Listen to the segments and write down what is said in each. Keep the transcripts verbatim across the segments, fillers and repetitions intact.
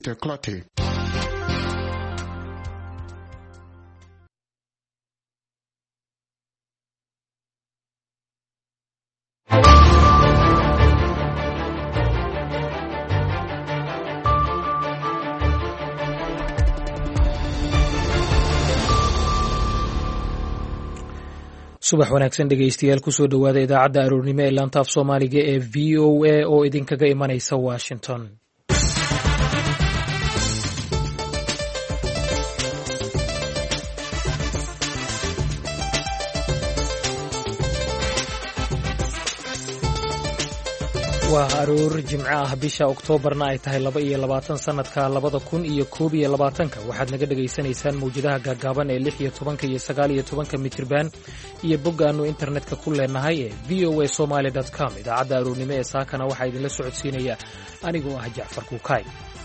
Clotte. subax wanaagsan dhegaystayaal kusoo dhowaada idaacadda aroornimo ee laanta af soomaaliga ee v o a oo idinkaga imanaysa washington. waa aroor jimco ah bisha oktoobarna ay tahay laba iyo labaatan sanadka labada kun iyo koob iyo labaatanka waxaad naga dhegaysanaysaan mawjadaha gaagaaban ee lix iyo tobanka iyo sagaal iyo tobanka mitirban iyo boggaannu internetka ku leenahay ee v o a somaly dot com. idaacadda aroornimo ee saakana waxaa idinla socodsiinaya anigoo ah jacfar kuukay.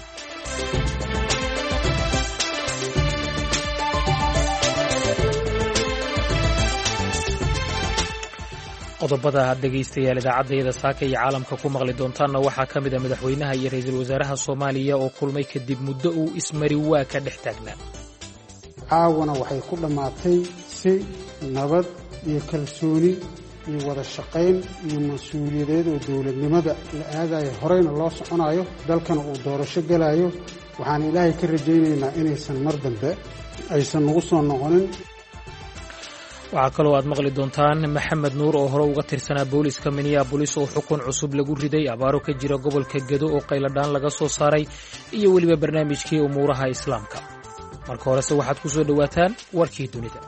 qodobada aad dhegaystayaal idaacaddayada saaka iyo caalamka ku maqli doontaanna waxaa ka mid a madaxweynaha iyo ra'iisul wasaaraha soomaaliya oo kulmay kadib muddo uu ismari waa ka dhex taagnaa. caawana waxay ku dhammaatay si nabad iyo kalsooni iyo wada shaqayn iyo mas-uuliyadeed oo dowladnimada la aadayo horeyna loo soconayo dalkana uu doorasho gelayo. waxaan ilaahay ka rajaynaynaa inaysan mar dambe aysan nagu soo noqonin. waxaa kaloo aad maqli doontaan maxamed nuur oo hore uga tirsanaa booliska minneabolis oo xukun cusub lagu riday, abaaro ka jira gobolka gedo oo qayladhaan laga soo saaray, iyo weliba barnaamijkii umuuraha islaamka. marka horese waxaad ku soo dhowaataan warkii dunida.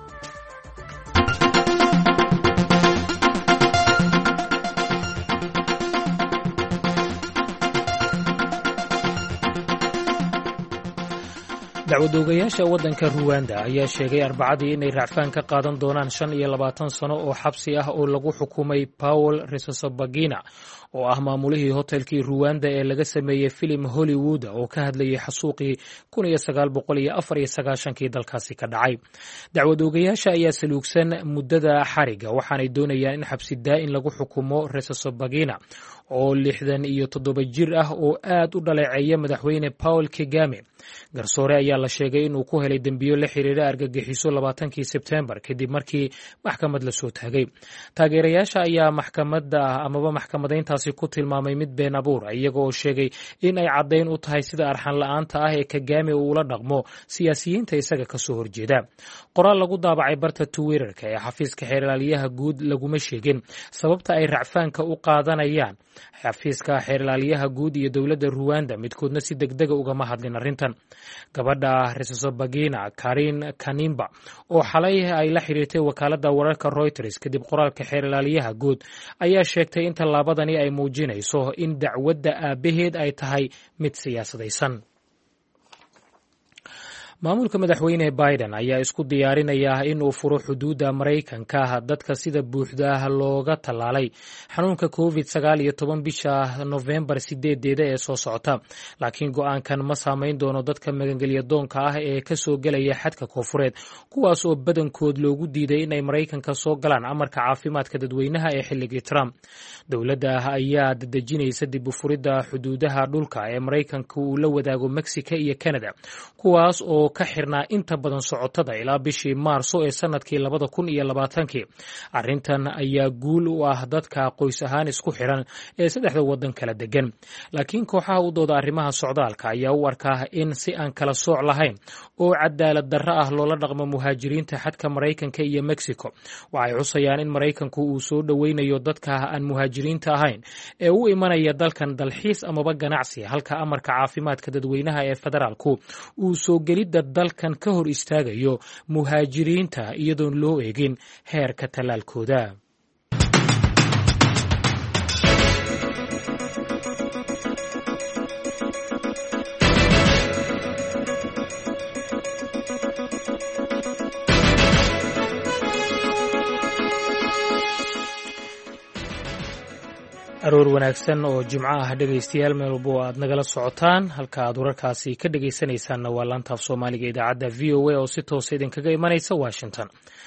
dacwadoogayaasha waddanka ruwanda ayaa sheegay arbacadii inay racfaan ka qaadan doonaan shan iyo labaatan sano oo xabsi ah oo lagu xukumay Paul Rusesabagina oo ah maamulihii hotelkii ruwanda ee laga sameeyey filim Hollywood oo ka hadlayay xasuuqii kun iyo sagaal boqol iyo afar iyo sagaashankii dalkaasi ka dhacay. dacwadoogayaasha ayaa saluugsan muddada xariga waxaanay doonayaan in xabsi daa'in lagu xukumo Rusesabagina oo lixdan iyo toddoba jir ah oo aad u dhaleeceeya madaxweyne Paul Kagame. garsoore ayaa la sheegay inuu ku helay dembiyo la xiriira argagixiso labaatankii Sebtembar kadib markii maxkamad la soo taagay. taageerayaasha ayaa maxkamadda amaba maxkamadayntaasi ku tilmaamay mid been abuur, iyaga oo sheegay in ay caddayn u tahay sida arxan la'aanta ah ee Kagame uu ula dhaqmo siyaasiyiinta isaga ka soo horjeeda. qoraal lagu daabacay barta Twitter-ka ee xafiiska xeerlaaliyaha guud laguma sheegin sababta ay racfaanka u qaadanayaan. xafiiska xeerlaaliyaha guud iyo dowladda Ruwanda midkoodna si degdega ugama hadlin arrintan. gabadha Rusesabagina, Karin Kanimba, oo xalay ay la xiriirtay wakaaladda wararka Reuters kadib qoraalka xeerlaaliyaha guud, ayaa sheegtay in tallaabadani ay muujinayso in dacwadda aabaheed ay tahay mid siyaasadaysan. maamulka madaxweyne Biden ayaa isku diyaarinaya in uu furo xuduudda Maraykanka dadka sida buuxda looga tallaalay xanuunka covid sagaal iyo toban bisha Novembar sideedeeda ee soo socota, laakiin go'aankan ma saameyn doono dadka magangelya doonka ah ee ka soo gelaya xadka koonfureed, kuwaas oo badankood loogu diiday inay Maraykanka soo galaan amarka caafimaadka dadweynaha ee xilligii Trump. dowladda ayaa dadejinaysa dib u furidda xuduudaha dhulka ee Maraykanka uu la wadaago Mexico iyo Canada, kuwaas oo ka xirnaa inta badan socotada ilaa bishii Maarso ee sanadkii labada kun iyo labaatankii. arrintan ayaa guul u ah dadka qoys ahaan isku xiran ee saddexda waddan kala degan, laakiin kooxaha u dooda arrimaha socdaalka ayaa u arkaa in si aan kala sooc lahayn oo cadaalad darro ah loola dhaqmo muhaajiriinta xadka Maraykanka iyo Mexico. waxay xusayaan in Maraykanku uu soo dhoweynayo dadka aan muhaajiriinta ahayn ee u imanaya dalkan dalxiis amaba ganacsi, halka amarka caafimaadka dadweynaha ee federaalku uu soo gelidda dalkan ka hor istaagayo muhaajiriinta iyadoon loo eegin heerka tallaalkooda. aroor wanaagsan oo jimco ah dhegaystayaal, meel walba oo aad nagala socotaan. halka aad wararkaasi ka dhegaysanaysaanna waa laanta af soomaaliga idaacadda v o a oo si toosa idinkaga imanaysa Washington.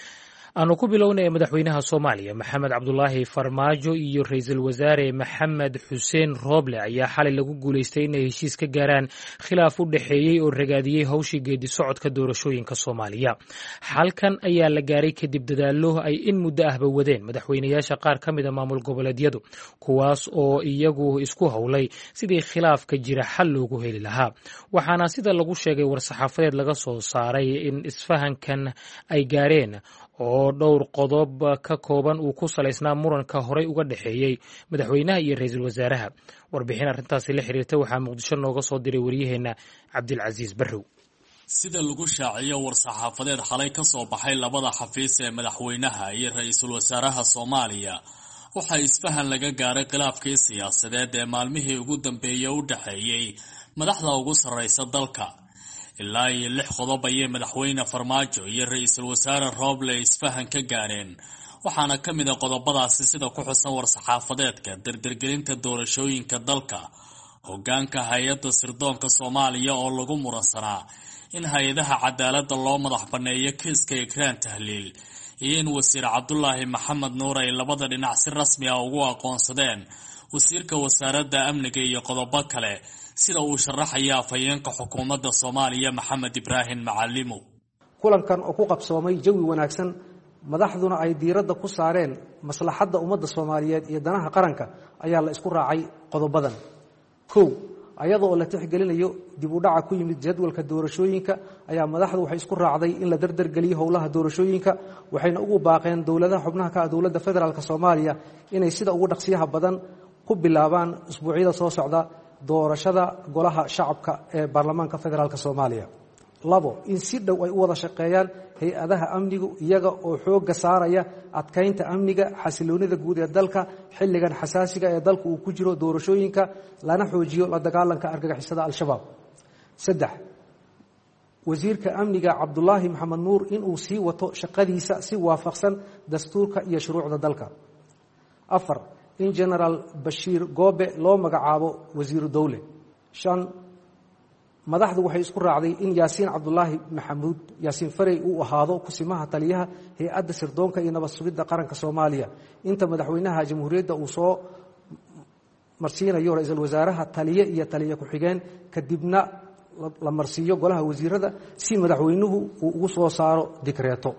aanu ku bilownay madaxweynaha Soomaaliya Maxamed Cabdullaahi Farmaajo iyo ra'iisul wasaare Maxamed Xuseen Rooble ayaa xalay lagu guuleystay inay heshiis ka gaaraan khilaaf u dhaxeeyay oo ragaadiyay hawshii geedi socodka doorashooyinka Soomaaliya. Xalkan ayaa la gaaray kadib dadaallo ay in muddo ahba wadeen madaxweynayaasha qaar ka mid ah maamul goboleedyadu, kuwaas oo iyagu isku howlay sidii khilaafka jira xal loogu heli lahaa. Waxaana sida lagu sheegay war-saxaafadeed laga soo saaray in isfahankan ay gaareen oo dhowr qodob ka kooban uu ku salaysnaa muranka horey uga dhaxeeyay madaxweynaha iyo ra'iisul wasaaraha. Warbixin arrintaasi la xiriirta waxaa Muqdisho nooga soo diray wariyaheena Cabdilcasiis Barrow. sida lagu shaaciyo war-saxaafadeed xalay ka soo baxay labada xafiis ee madaxweynaha iyo ra'iisul wasaaraha Soomaaliya, waxa isfahan laga gaaray khilaafkii siyaasadeed ee maalmihii ugu dambeeyay u dhaxeeyay madaxda ugu sarreysa dalka. ilaa iyo lix qodob ayay madaxweyne Farmaajo iyo ra'iisul wasaare Rooble isfahan ka gaareen, waxaana ka mid ah qodobadaasi sida ku xusan war-saxaafadeedka dardargelinta doorashooyinka dalka, hoggaanka hay-adda sirdoonka Soomaaliya oo lagu muransanaa in hay-adaha cadaaladda loo madax banneeyo kiiska Ikraan Tahliil, iyo in wasiir Cabdullaahi Maxamed Nuur ay labada dhinac si rasmi ah ugu aqoonsadeen wasiirka wasaaradda amniga iyo qodobo kale sida uu sharaxaya afhayeenka xukuumadda Soomaaliya Maxamed Ibraahim Macalimo. kulankan oo ku qabsoomay jawi wanaagsan, madaxduna ay diiradda ku saareen maslaxadda ummadda Soomaaliyeed iyo danaha qaranka, ayaa la isku raacay qodobadan. kow ayadoo la tixgelinayo dib u dhaca ku yimid jadwalka doorashooyinka, ayaa madaxdu waxay isku raacday in la dardargeliyo howlaha doorashooyinka, waxayna ugu baaqeen dowladaha xubnaha ka ah dowladda federaalka Soomaaliya inay sida ugu dhaqsiyaha badan ku bilaabaan usbuucyada soo socda doorashada golaha shacabka ee baarlamaanka federaalka Soomaaliya. labo in si dhow ay u wada shaqeeyaan hay-adaha amnigu iyaga oo xoogga saaraya adkaynta amniga, xasiloonida guud ee dalka xilligan xasaasiga ee dalku uu ku jiro doorashooyinka, lana xoojiyo la dagaalanka argagixisada al-shabaab. saddex wasiirka amniga Cabdullaahi Maxamed Nuur in uu sii wato shaqadiisa si waafaqsan dastuurka iyo shuruucda dalka. afar in General Bashiir Goobe loo magacaabo wasiiru dowle. shan madaxdu waxay isku raacday in Yaasiin Cabdullaahi Maxamuud Yaasiin Farey uu ahaado kusimaha taliyaha hay-adda sirdoonka iyo nabad sugidda qaranka Soomaaliya, inta madaxweynaha jamhuuriyadda uu soo marsiinayo ra'iisul wasaaraha taliye iyo taliye ku-xigeen, kadibna la marsiiyo golaha wasiirada si madaxweynuhu uu ugu soo saaro dikreeto.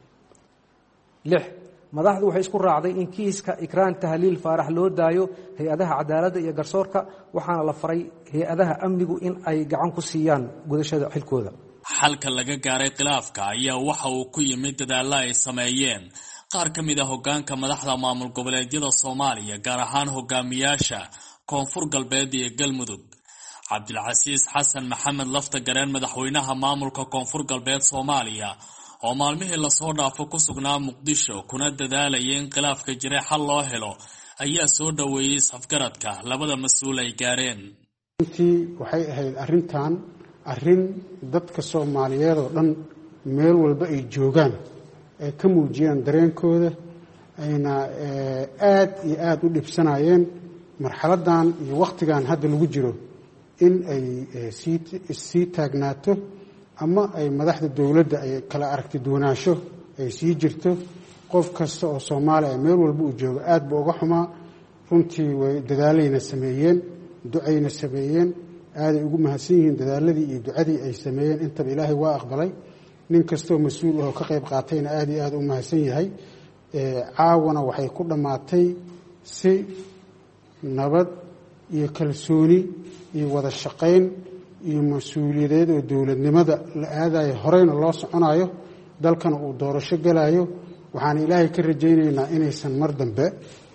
lix madaxdu waxay isku raacday in kiiska Ikraan Tahliil Faarax loo daayo hay-adaha cadaaladda iyo garsoorka, waxaana la faray hay-adaha amnigu in ay gacan ku siiyaan gudashada xilkooda. xalka laga gaaray khilaafka ayaa waxa uu ku yimid dadaalla ay sameeyeen qaar ka mid ah hoggaanka madaxda maamul goboleedyada Soomaaliya, gaar ahaan hogaamiyaasha Koonfur Galbeed iyo Galmudug. Cabdilcasiis Xasan Maxamed Laftagareen, madaxweynaha maamulka Koonfur Galbeed Soomaaliya, oo maalmihii la soo dhaafo ku sugnaa Muqdisho kuna dadaalayay in khilaafka jiray xal loo helo, ayaa soo dhaweeyay safgaradka labada mas-uul ay gaareen. intii waxay ahayd arrintan arrin dadka Soomaaliyeed oo dhan meel walba ay joogaan ay ka muujiyaan dareenkooda, ayna aad iyo aad u dhibsanayeen marxaladan iyo waqtigan hadda lagu jiro in ay sii sii taagnaato ama ay madaxda dowladda ay kala aragti duwanaansho ay sii jirto. qof kasta oo Soomaali ah meel walba uu joogo aad buu uga xumaa. runtii way dadaalayna sameeyeen, ducayna sameeyeen, aaday ugu mahadsan yihiin dadaaladii iyo ducadii ay sameeyeen. intaba Ilaahay waa aqbalay. nin kastoo mas-uul ah oo ka qayb qaatayna aad iyo aad u mahadsan yahay. caawana waxay ku dhammaatay si nabad iyo kalsooni iyo wada shaqayn iyo mas-uuliyadeed oo dowladnimada la aadayo, horeyna loo soconayo, dalkana uu doorasho galayo. waxaan Ilaahay ka rajaynaynaa inaysan mar dambe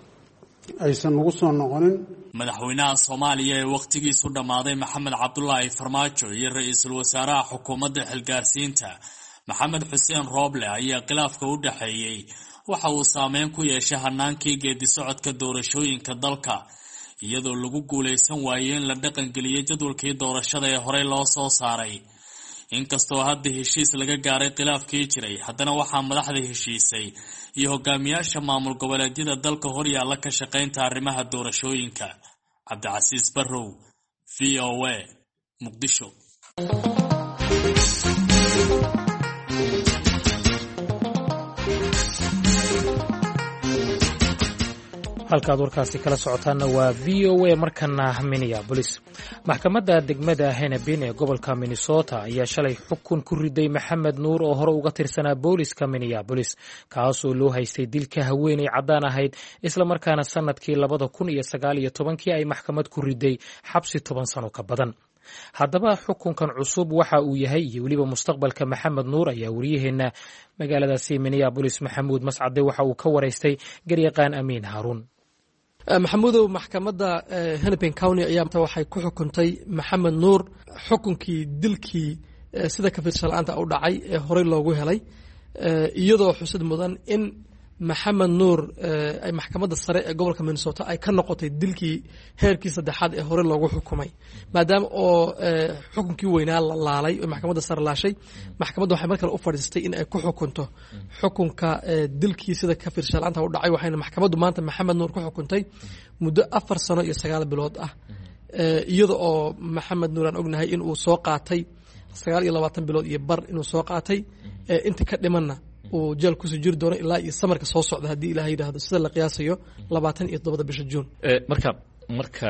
aysan ugu soo noqonin. madaxweynaha Soomaaliya ee waqtigiisu dhamaaday Maxamed Cabdullaahi Farmaajo iyo ra'iisul wasaaraha xukuumadda xilgaarsiinta Maxamed Xuseen Rooble ayaa khilaafka u dhaxeeyay waxa uu saameyn ku yeeshay hanaankii geedi socodka doorashooyinka dalka, iyadoo lagu guuleysan waayay in la dhaqangeliyo jadwalkii doorashada ee horey loo soo saaray. inkastoo hadda heshiis laga gaaray khilaafkii jiray, haddana waxaa madaxda heshiisay iyo hogaamiyaasha maamul goboleedyada dalka hor yaalla ka shaqaynta arrimaha doorashooyinka. Cabdilcasiis Barrow, V O A, Muqdisho. halkaad warkaasi kala socotaanna waa v o a markana minneabolis maxkamadda degmada Hennepin ee gobolka Minnesota ayaa shalay xukun ku riday Maxamed Nuur oo hore uga tirsanaa booliska Minneapolis kaasoo loo haystay dilka haweeney caddaan ahayd isla markaana sanadkii labada kun iyo sagaal iyo tobankii ay maxkamad ku riday xabsi toban sano ka badan. haddaba xukunkan cusub waxa uu yahay iyo weliba mustaqbalka Maxamed Nuur ayaa wariyaheena magaaladaasi Minneapolis Maxamuud Mascade waxa uu ka waraystay garyaqaan Amiin Haruun. maxamuudow maxkamadda Hennepin County ayaa waxay ku xukuntay Maxamed Nuur xukunkii dilkii sida ka fiirsanaanta u dhacay ee hore loogu helay iyadoo xusid mudan in Maxamed Nuur ay maxkamadda sare ee gobolka Minnesota ay ka noqotay dilkii heerkii saddexaad ee hore loogu xukumay maadaama oo xukunkii weynaa la laalay oo maxkamadda sare laashay maxkamadda waxay markale u fadhiistay in ay ku xukunto xukunka dilkii sida ka fiirsanaanta u dhacay waxayna maxkamaddu maanta Maxamed Nuur ku xukuntay muddo afar sano iyo sagaal bilood ah iyada oo Maxamed Nuur aan ognahay in uu soo qaatay sagaal iyo labaatan bilood iyo bar inuu soo qaatay inta ka dhimanna uu jeel ku soo jiri doono ilaa iyo samarka soo socda haddii ilaahay yiraahdo sida la qiyaasayo labaatan iyo toddoba bisha Juun. marka marka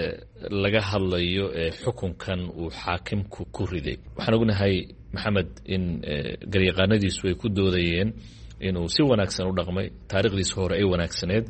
laga hadlayo xukunkan uu xaakimku ku riday waxaan ognahay Maxamed in garyaqaanadiisu ay ku doodayeen inuu si wanaagsan u dhaqmay taariikhdiisa hore ay wanaagsaneed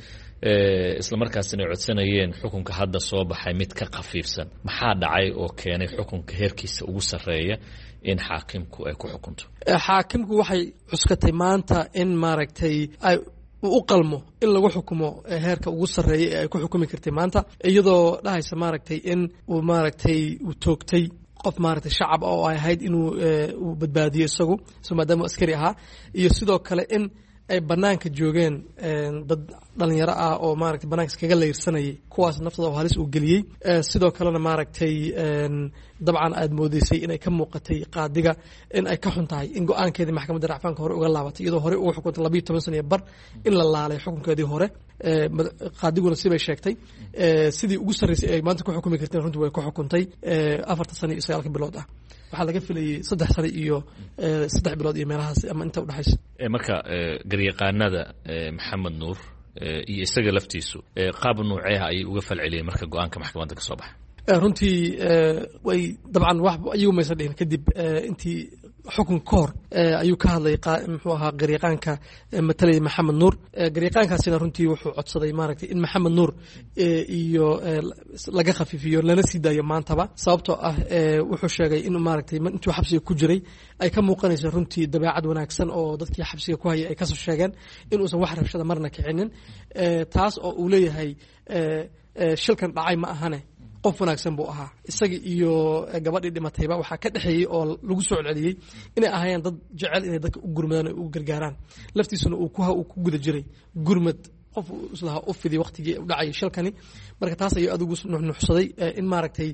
isla markaasina ay codsanayeen xukunka hadda soo baxay mid ka khafiifsan maxaa dhacay oo keenay xukunka heerkiisa ugu sarreeya in xaakimku ay ku xukunto. xaakimku waxay cuskatay maanta in maaragtay ay u qalmo in lagu xukumo heerka ugu sarreeya ee ay ku xukumi kartay maanta iyadoo dhahaysa maaragtay in uu maaragtay uu toogtay qof maaragtay shacab oo ay ahayd inuu uu badbaadiyo isagu soo maadaama askari ahaa iyo sidoo kale in ay banaanka joogeen dad dhalinyaro ah oo maaragtay banaanka iskaga leyrsanayay kuwaas naftooda oo halis uu geliyey sidoo kalena maaragtay dabcan aad moodeysay inay ka muuqatay qaadiga in ay ka xun tahay in go-aankeedii maxkamadda racfaanka hore uga laabatay iyadoo hore ugu xukuntay labiyo toban sano iyo bar in la laalay xukunkeedii hore qaadiguna sibay sheegtay sidii ugu sarreysay ay maanta ku xukumi karteen runtii way ku xukuntay afartan sano iyo sagaalka bilood ah waxaa laga filayay saddex sano iyo saddex bilood iyo meelahaas ama inta udhexaysa. marka garyaqaanada Maxamed Nuur iyo isaga laftiisu qaab nuuceeha ayay uga falceliyeen marka go-aanka maxkamadda ka soo baxay. runtii way dabcan wax ayagu maysan dhihin kadib intii xukun ka hor ayuu ka hadlay muxuu ahaa garyaqaanka matalaya Maxamed Nuur garyaqaankaasina runtii wuxuu codsaday maaragtay in Maxamed Nuur iyo laga khafiifiyo lana sii daayo maantaba sababtoo ah wuxuu sheegay in maaragtay intuu xabsiga ku jiray ay ka muuqanayso runtii dabeecad wanaagsan oo dadkii xabsiga ku hayay ay ka soo sheegeen in uusan wax rabshada marna kicinin taas oo uu leeyahay shilkan dhacay ma ahane qof wanaagsan buu ahaa isaga iyo gabadhii dhimatayba waxaa ka dhexeeyey oo lagu soo celceliyey inay ahaayeen dad jecel inay dadka u gurmadaan oo u gargaaraan laftiisuna uu ku ku guda jiray gurmad qof islaha u fidi waqtigii u dhacay shilkani marka taas ayuu adigu nuxnuxsaday in maaragtay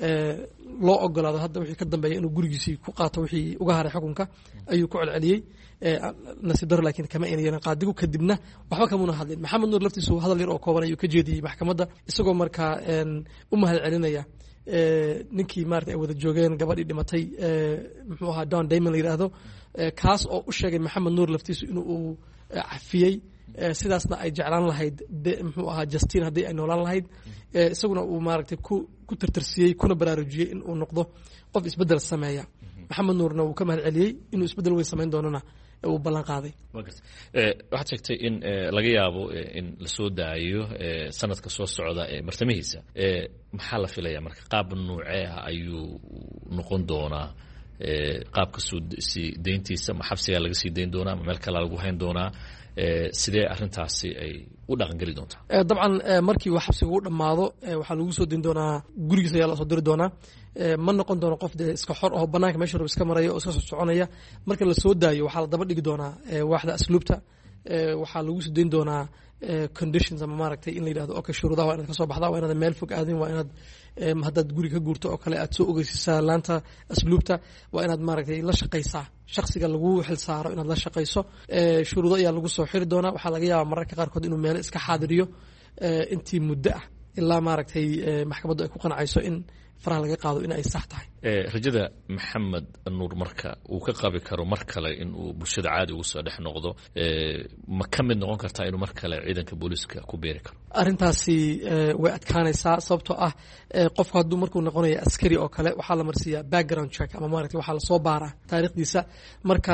loo ogolaado hadda wixii ka dambeeya inuu gurigiisii ku qaato wixii uga haray xukunka ayuu ku celceliyey nasiib daro laakiin kama ayna yeelan qaadigu kadibna waxba kamuna hadlin Maxamed Nuur laftiisu hadal yar oo kooban ayuu ka jeediyey maxkamadda isagoo markaa u mahad celinaya ninkii maaragtay ay wada joogeen gabadhii dhimatay muxuu ahaa Don Damon la yiraahdo kaas oo u sheegay Maxamed Nuur laftiisu inuu uu cafiyey sidaasna ay jeclaan lahayd muxuu ahaa Justin haddii ay noolaan lahayd isaguna uu maaragtay ku ku tirtirsiyey kuna baraarujiyey in uu noqdo qof isbeddel sameeya Maxamed Nuurna wuu ka mahad celiyey inuu isbeddel weyn samayn doonana uu ballan qaaday. waxaad sheegtay in laga yaabo in la soo daayo sanadka soo socda ee martamihiisa maxaa la filayaa marka qaab nuuceeha ayuu noqon doonaa qaabka sii deyntiisa ma xabsigaa laga sii dayn doonaa ma meel kale lagu hayn doonaa sidee arrintaasi ay u dhaqangeli doontaa. dabcan markii uu xabsiga u dhammaado waxaa lagu soo dayn doonaa gurigiisa ayaa la soo diri doonaa ma noqon doono qof dee iska xor oo banaanka meesha rabo iska maraya oo iska soo soconaya marka la soo daayo waxaa la daba dhigi doonaa waaxda asluubta waxaa lagu soo dayn doonaa conditions ama maaragtay in la yidhahdo okay shuruudaha waa inaad ka soo baxdaa waa inaad meel fog aadin waa inaad haddaad guri ka guurto oo kale aad soo ogeysisaa laanta asluubta waa inaad maaragtay la shaqaysaa shakhsiga lagu xil saaro inaad la shaqayso shuruudo ayaa lagu soo xiri doonaa waxaa laga yaabaa mararka qaarkood inuu meelo iska xaadiriyo intii muddo ah ilaa maaragtay maxkamaddu ay ku qancayso in faraha laga qaado in ay sax tahay rajada maxamed nuur marka uu ka qabi karo mar kale in uu bulshada caadi ugu soo dhex noqdo ma ka mid noqon kartaa inuu mar kale ciidanka booliiska ku beeri karo arrintaasi way adkaanaysaa sababtoo ah qofku hadduu markuu noqonayo askari oo kale waxaa la marsiiyaa background check ama maaragtay waxaa lasoo baaraa taariikhdiisa marka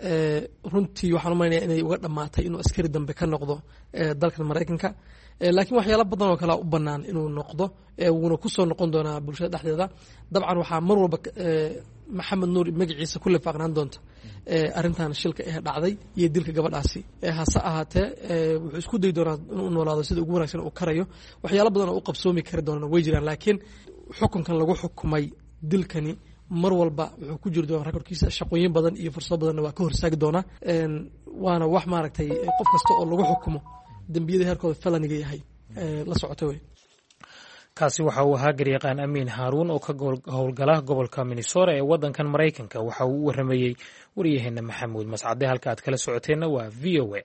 runtii waxaan u malaynayaa inay uga dhammaatay inuu askari dambe ka noqdo dalkan maraykanka laakiin waxyaalo badan oo kale u bannaan inuu noqdo wuuna ku soo noqon doonaa bulshada dhexdeeda dabcan waxaa mar walba maxamed nuur magaciisa ku lifaaqnaan doonta arrintan shilka ee dhacday iyo dilka gabadhaasi hase ahaatee wuxuu isku dayi doonaa inuu noolaado sida ugu wanaagsan uu karayo waxyaalo badan oo u qabsoomi kari doonaan way jiraan laakiin xukunkan lagu xukumay dilkani mar walba wuxuu ku jiri doonaa rekorkiisa shaqooyin badan iyo fursado badanna waa ka horsaagi doonaa waana wax maaragtay qof kasta oo lagu xukumo dembiyada heerkooda felaniga yahay la socota wey kaasi waxa uu ahaa garyaqaan amiin haaruun oo ka howlgala gobolka minnesota ee waddankan maraykanka waxa uu u waramayey waryaheena maxamuud mascade halka aad kala socoteenna waa v o a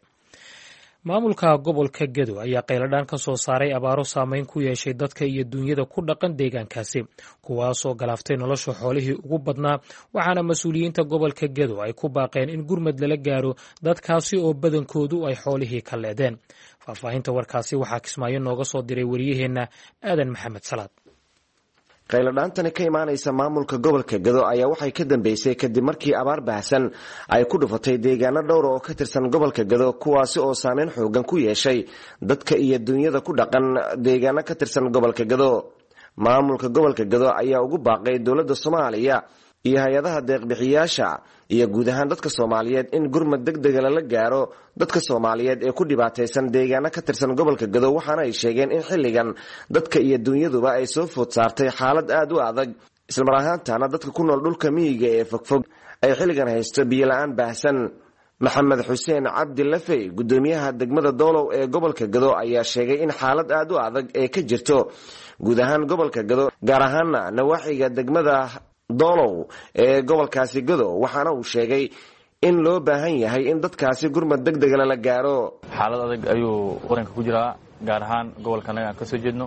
maamulka gobolka gedo ayaa qayladhaan ka soo saaray abaaro saameyn ku yeeshay dadka iyo duunyada ku dhaqan deegaankaasi kuwaasoo galaaftay nolosha xoolihii ugu badnaa waxaana mas-uuliyiinta gobolka gedo ay ku baaqeen in gurmad lala gaaro dadkaasi oo badankoodu ay xoolihii ka leedeen faahfaahinta warkaasi waxaa kismaayo nooga soo diray wariyaheenna aadan maxamed salaad qayladhaantani ka imaanaysa maamulka gobolka gedo ayaa waxay ka dambeysay kadib markii abaar baahsan ay ku dhufatay deegaano dhowra oo ka tirsan gobolka gedo kuwaasi oo saameyn xoogan ku yeeshay dadka iyo duunyada ku dhaqan deegaano ka tirsan gobolka gedo maamulka gobolka gedo ayaa ugu baaqay dowladda soomaaliya iyo hay-adaha deeqbixiyaasha iyo guud ahaan dadka soomaaliyeed in gurmad degdega lala gaaro dadka soomaaliyeed ee ku dhibaataysan deegaano ka tirsan gobolka gedo waxaana ay sheegeen in xilligan dadka iyo dunyaduba ay soo food saartay xaalad aad u adag islamar ahaantaana dadka ku nool dhulka miyiga ee fogfog ay xilligan haysto biyola-aan baahsan maxamed xuseen cabdi lafey gudoomiyaha degmada doolow ee gobolka gedo ayaa sheegay in xaalad aad u adag ee ka jirto guud ahaan gobolka gedo gaar ahaana nawaaxiga degmada doolow ee gobolkaasi gedo waxaana uu sheegay in loo baahan yahay in dadkaasi gurmad degdega lala gaaro xaalad adag ayuu waranka ku jiraa gaar ahaan gobolka anaga aan ka soo jeedno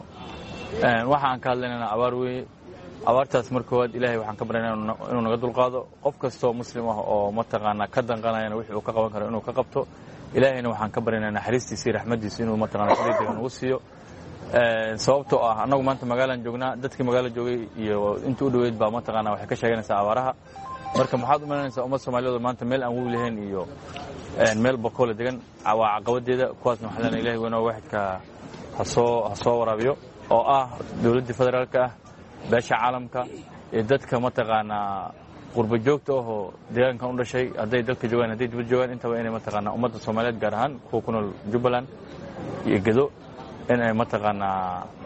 waxa aan ka hadlaynana abaar weeye abaartaas mar koowaad ilaahay waxaan ka baryaynaa inuu naga dulqaado qof kastoo muslim ah oo mataqaanaa ka danqanayana wixii uu ka qaban karo inuu ka qabto ilaahayna waxaan ka baryaynaa naxariistiisa iyo raxmadiisa inuu mataqaanaa si degdega nagu siiyo sababtoo ah annagu maanta magaalaan joognaa dadkii magaala joogay iyo intii u dhoweyd baa mataqaanaa waxay ka sheeganaysaa abaaraha marka maxaad u malaynaysaa ummad soomaaliyeed oo maanta meel aan wuu lahayn iyo meel bakoole degan waa caqabadeeda kuwaasna waxaa leenahay ilahay weynoo waaxidka hasoo ha soo waraabiyo oo ah dowladdii federaalka ah beesha caalamka iyo dadka mataqaanaa qurba joogta ahoo deegaankan u dhashay hadday dalka joogaan hadday dibad joogaan intaba inay mataqaanaa ummadda soomaaliyeed gaar ahaan kuwa ku nool jubbaland iyo gedo in ay mataqaanaa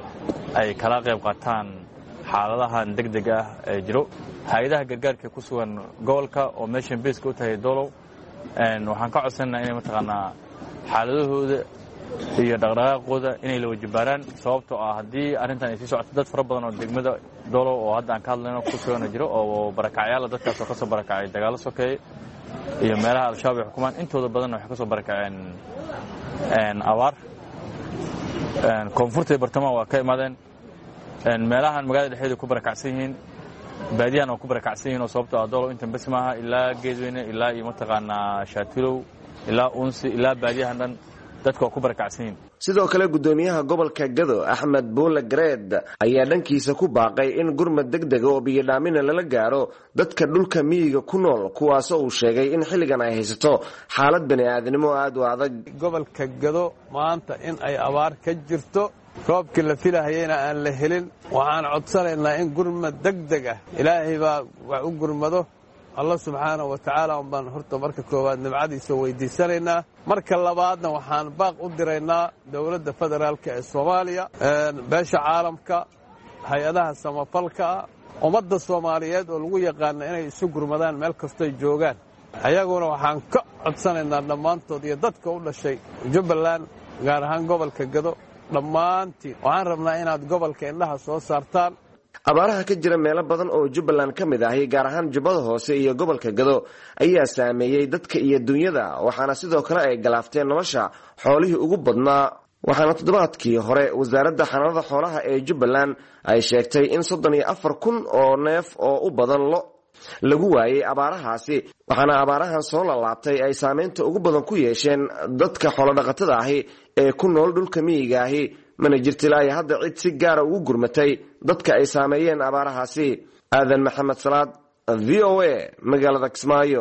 ay kala qayb qaataan xaaladahan degdeg ah ee jiro hay-adaha gargaarka ku sugan gobolka oo meeshan beeska u tahay doolow waxaan ka codsanaynaa inay mataqaanaa xaaladahooda iyo dhaqdhaqaaqooda inay la wajibaaraan sababtoo ah haddii arrintan ay sii socoto dad fara badan oo degmada doolow oo hadda aan ka hadlayno ku sugana jiro oo barakacyaala dadkaas oo ka soo barakacay dagaallo sokeeye iyo meelaha al-shabaab ay xukumaan intooda badanna waxay ka soo barakaceen abaar koonfurta iyo bartamaha waa ka imaadeen meelahan magaalada dhexeeda ku barakacsan yihiin baadiyahan waa ku barakacsan yihiin oo sababtoo ah doolow intan bes maaha ilaa geedweyne ilaa iyo mataqaanaa shaatilow ilaa unsi ilaa baadiyahan dhan dadka waa ku barakacsan yihiin sidoo kale gudoomiyaha gobolka gedo axmed buule gareed ayaa dhankiisa ku baaqay in gurmad degdega oo biyodhaamina lala gaaro dadka dhulka miyiga ku nool kuwaasoo uu sheegay in xilligan ay haysato xaalad bani aadnimo aad u adag gobolka gedo maanta in ay abaar ka jirto roobkii la filahayeyna aan la helin waxaan codsanaynaa in gurmad degdeg ah ilaahay baa wax u gurmado allah subxaanahu wa tacaala unbaan horta marka koowaad nimcadiisa weydiisanaynaa marka labaadna waxaan baaq u diraynaa dowladda federaalka ee soomaaliya beesha caalamka hay-adaha samafalka ummadda soomaaliyeed oo lagu yaqaana inay isu gurmadaan meel kastoy joogaan ayaguna waxaan ka codsanaynaa dhammaantood iyo dadka u dhashay jubbaland gaar ahaan gobolka gedo dhammaantiin waxaan rabnaa inaad gobolka indhaha soo saartaan abaaraha ka jira meelo badan oo jubbaland ka mid ahi gaar ahaan jubbada hoose iyo gobolka gedo ayaa saameeyey dadka iyo dunyada waxaana sidoo kale ay galaafteen nolosha xoolihii ugu badnaa waxaana toddobaadkii hore wasaaradda xanaanada xoolaha ee jubbaland ay sheegtay in soddon iyo afar kun oo neef oo u badan lo lagu waayay abaarahaasi, waxaana abaarahan soo lalaabtay ay saameynta ugu badan ku yeesheen dadka xoolodhaqatada ahi ee ku nool dhulka miyiga ahi, mana jirta ilaa iyo hadda cid si gaara ugu gurmatay dadka ay saameeyeen abaarahaasi. aadan maxamed salaad, v o a, magaalada Kismaayo.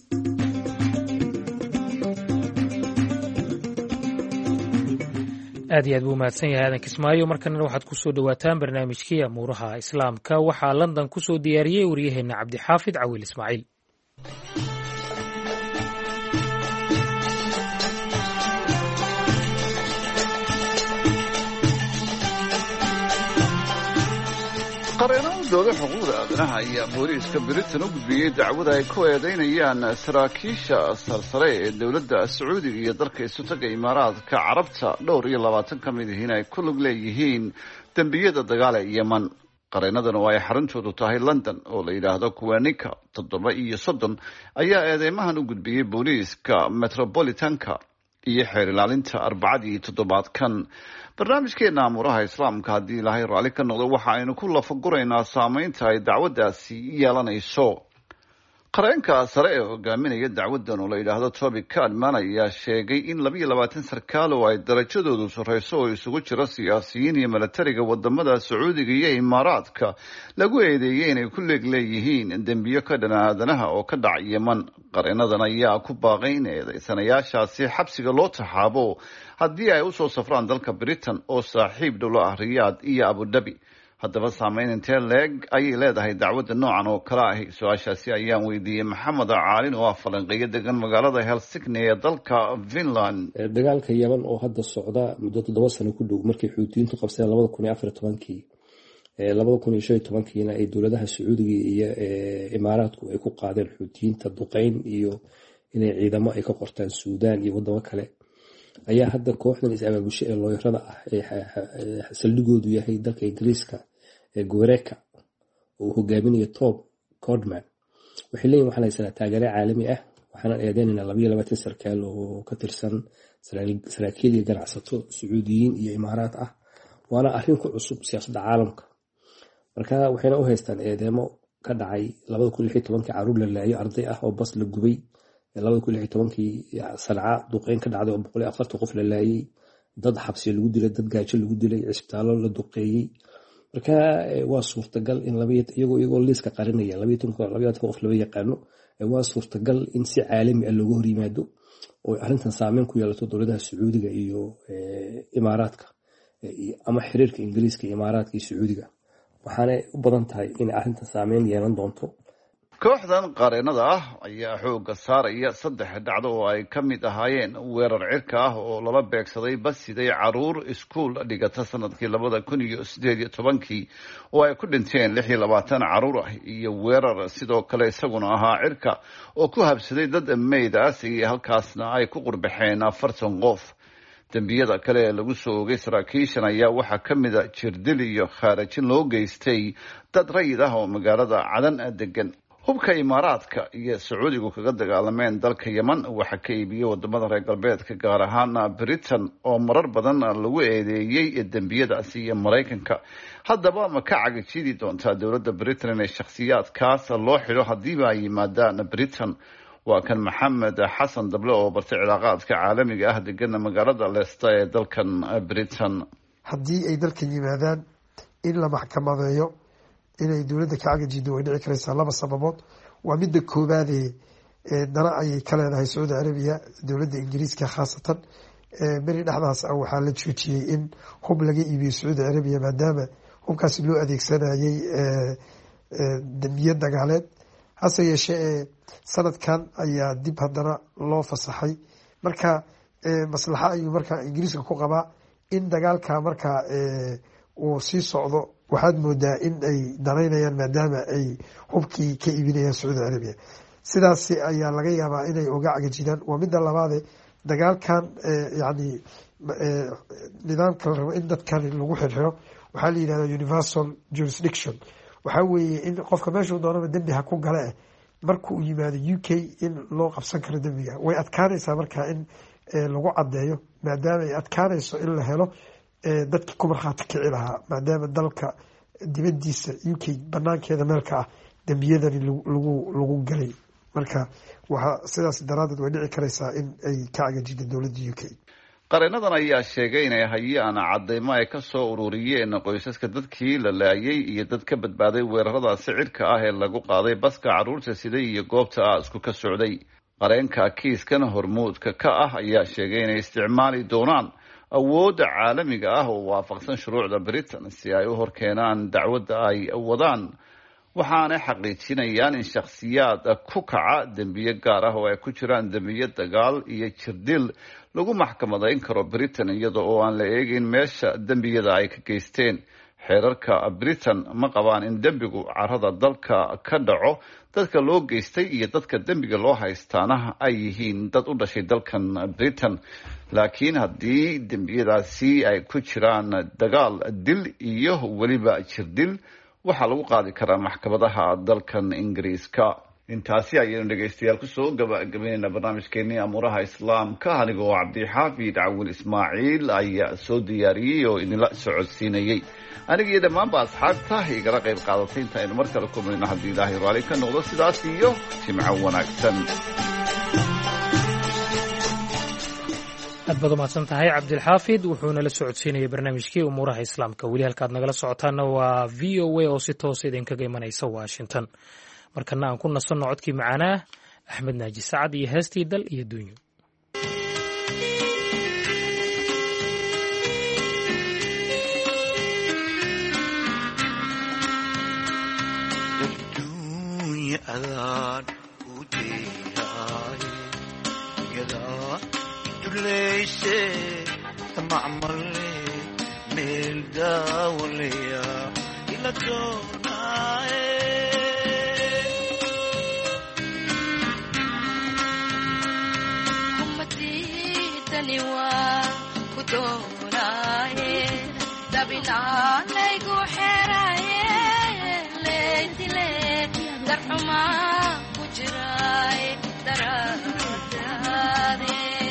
aad iyo aad buu mahadsan yahay aadan Kismaayo. markanna waxaad ku soo dhawaataan barnaamijkii amuuraha islaamka. waxaa London ku soo diyaariyey waryaheena cabdixaafid cawil ismaaciil. qareenadooda xuquuqda aadanaha ayaa booliiska Britain u gudbiyey dacwada ay ku eedeynayaan saraakiisha sarsare ee dowladda Sacuudiga iyo dalka isutaga Imaaraadka Carabta dhowr iyo labaatan ka mid ah ay ku lug leeyihiin dambiyada dagaal ee Yemen. qareenadan oo ay xaruntoodu tahay London oo la yiraahdo Kuwanika toddoba iyo soddon ayaa eedeymahan u gudbiyey booliiska Metropolitanka iyo xeer ilaalinta arbacadii toddobaadkan. barnaamijkeena amuuraha islaamka haddii ilaahay raalli ka noqdo waxa aynu ku lafaguraynaa saameynta ay dacwaddaasi yeelanayso. qareenka sare ee hogaaminaya dacwaddan oo la yidhaahdo Toby Cadman ayaa sheegay in labiyo labaatan sarkaal oo ay darajadoodu sarreyso oo isugu jira siyaasiyiin iyo milatariga wadamada Sacuudiga iyo Imaaraadka lagu eedeeyay inay ku leeg leeyihiin dembiyo ka dhan aadanaha oo ka dhacay Yemen. qareenadan ayaa ku baaqay in eedeysanayaashaasi xabsiga loo taxaabo haddii ay usoo safraan dalka Britain oo saaxiib dhow ah Riyaad iyo Abu Dhabi. haddaba saameyn intee leeg ayay leedahay dacwadda noocan oo kale ah? su-aashaasi ayaan weydiiyey maxamed caalin oo ah falanqeeyo degan magaalada Helsinki ee dalka Finland. dagaalka Yemen oo hadda socda muddo toddoba sano ku dhow markii xuutiyiintu qabsadeen labada kun iyo afar iyo tobankii labada kun iyo shan iyo tobankiina ay dowladaha Sacuudiga iyo Imaaraadku ay ku qaadeen xuutiyiinta duqeyn iyo inay ciidamo ay ka qortaan Suudaan iyo wadamo kale, ayaa hadda kooxdan is-abaabusho ee looyarada ah ee saldhigoodu yahay dalka Ingiriiska ee Guereka oo hogaaminaya Tob Cordman waxay leeyihiin waxaan haysanaa taageero caalami ah, waxaan eedeynaynaa labiyo labaatan sarkaal oo ka tirsan saraakiil iyo ganacsato Sacuudiyiin iyo Imaaraad ah, waana arrin ku cusub siyaasadda caalamka. marka waxayna u haystaan eedeymo ka dhacay labada kun iyo lix iyo tobankii caruur la laayo arday ah oo bas la gubay, labada kun iyo lix iyo tobankii Sanca duqeyn ka dhacday oo boqol iyo afartan qof la laayay, dad xabsi lagu dilay, dad gaajo lagu dilay, cisbitaallo la duqeeyay. marka waa suurtagal in iyagoo iyagoo liiska qarinaya labiyo toban qof laba yaqaano, waa suurtagal in si caalami ah looga hor yimaado oo arrintan saameyn ku yeelato dowladaha Sacuudiga iyo Imaaraadka ama xiriirka Ingiriiska iyo Imaaraadka iyo Sacuudiga. waxaana u badan tahay in arrintan saameyn yeelan doonto. kooxdan qareenada ah ayaa xooga saaraya saddex dhacdo oo ay ka mid ahaayeen weerar cirka ah oo lala beegsaday bas siday caruur iskuul dhigata sanadkii labada kun iyo sideed iyo tobankii oo ay ku dhinteen lix iyo labaatan caruur ah, iyo weerar sidoo kale isaguna ahaa cirka oo ku habsaday dad meyd ah iyo halkaasna ay ku qurbaxeen afartan qof. dembiyada kale ee lagu soo oogay saraakiishan ayaa waxaa ka mid a jirdil iyo khaarajin loo geystay dad rayid ah oo magaalada Cadan degan. hubka Imaaraadka iyo Sacuudigu kaga dagaalameen dalka Yemen waxa ka iibiyay wadamada reer galbeedka gaar ahaan Britain oo marar badan lagu eedeeyay dembiyadaasi iyo Mareykanka. haddaba ma ka cagajidi doontaa dowladda Britain inay shakhsiyaadkaas loo xidho haddiiba ay yimaadaan Britain? waa kan Maxamed Xasan Dable oo bartay cilaaqaadka caalamiga ah degan magaalada Leicester ee dalkan Britain. haddii ay dalkan yimaadaan in la maxkamadeeyo inay dowladda ka cagajido way dhici karaysaa laba sababood. waa midda koowaad ee dana ayay ka leedahay Sacuudi Carabiya, dowladda Ingiriiska khaasatan. beri dhexdaas ah waxaa la joojiyey in hub laga iibiyo Sacuudi Carabiya maadaama hubkaasi loo adeegsanayay dambiye dagaaleed. hase yeeshee sanadkan ayaa dib haddana loo fasaxay. marka maslaxa ayuu markaa Ingiriiska ku qabaa in dagaalka markaa uu sii socdo. waxaad moodaa in ay danaynayaan maadaama ay hubkii ka iibinayaan Sacuudi Carabiya. sidaas ayaa laga yaabaa inay uga cagajidaan. waa midda labaade dagaalkan yani nidaamka la rabo in dadkan lagu xirxiro waxaa la yidhahda universal jurisdiction. waxaa weeye in qofka meeshuu doonaba dembi ha ku gale eh markuu yimaado U K in loo qabsan karo dembiga. way adkaanaysaa markaa in lagu caddeeyo maadaama ay adkaanayso in la helo dadkii ku markhaati kici lahaa maadaama dalka dibadiisa u k banaankeeda meelka ah dembiyadani lagu lagu galay marka waxaa sidaas daraadeed way dhici karaysaa in ay ka cagajida dowladda u k. qareenadan ayaa sheegay inay hayaan cadeymo ay ka soo ururiyeen qoysaska dadkii la laayay iyo dad ka badbaaday weerarada sicirka ah ee lagu qaaday baska carruurta siday iyo goobta aasku ka socday. qareenka kiiskan hormuudka ka ah ayaa sheegay inay isticmaali doonaan awoodda caalamiga ah oo waafaqsan shuruucda Britain si ay u horkeenaan dacwadda ay wadaan, waxaanay xaqiijinayaan in shakhsiyaad ku kaca dembiye gaar ah oo ay ku jiraan dembiye dagaal iyo jirdil lagu maxkamadayn karo Britain iyada oo aan la eegin meesha dembiyada ay ka geysteen. xeerarka Britain ma qabaan in dembigu carrada dalka ka dhaco dadka loo geystay iyo dadka dembiga loo haystaana ay yihiin dad u dhashay dalkan Britain, laakiin haddii dembiyadaasi ay ku jiraan dagaal, dil iyo weliba jirdil waxaa lagu qaadi karaa maxkamadaha dalkan Ingiriiska. intaasi ayaynu dhegaystayaal kusoo gabagabeynayna barnaamijkeenii amuuraha islaamka anigoo cabdixaafid cawil ismaaciil ayaa soo diyaariyey oo idinla socodsiinayey. aniga iyo dhammaanba asxaabta igala qayb qaadatay inta aynu mar kale kulmayno haddii ilaahay raali ka noqdo sidaas iyo jimco wanaagsan. aad baad umahadsan tahay cabdilxaafid, wuxuuna la socodsiinayay barnaamijkii umuuraha islaamka. weli halkaad nagala socotaana waa v o a oo si toosa idinkaga imanaysa washington. markana aan ku nasanno codkii macaanaa axmed naaji sacad iyo heestii dal iyo duunyo. adaan u deeyaay yadaa iduleyse tamacmale meel daawaleya ila doonaaye kumadidani waa ku doonaaye dabilaanaygu xeraye leydile darxuma ku jiraay daraadaade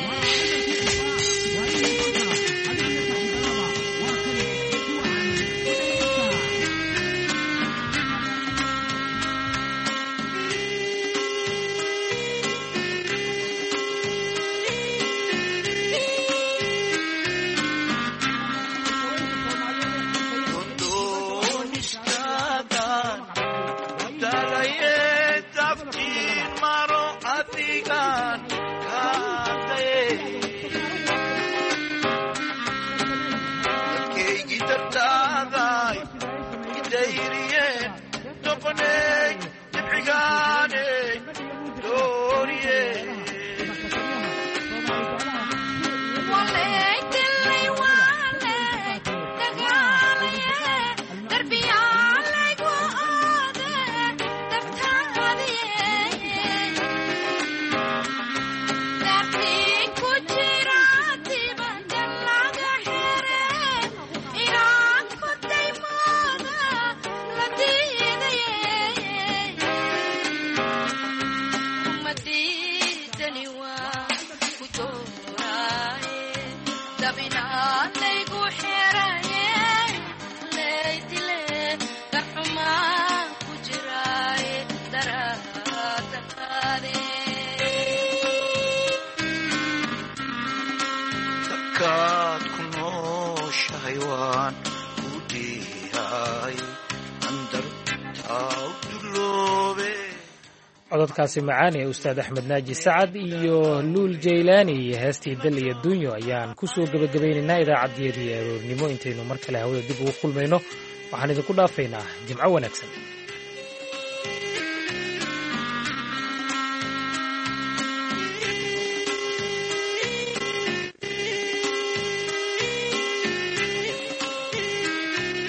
cododkaasi macaan ee ustaad axmed naaji sacad iyo luul jaylaani iyo heestii dal iyo duunyo ayaan ku soo gebagabaynaynaa idaacaddiyadii aroornimo. intaynu mar kale hawada dib ugu kulmayno waxaan idinku dhaafaynaa jimco wanaagsan.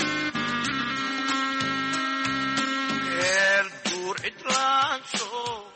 so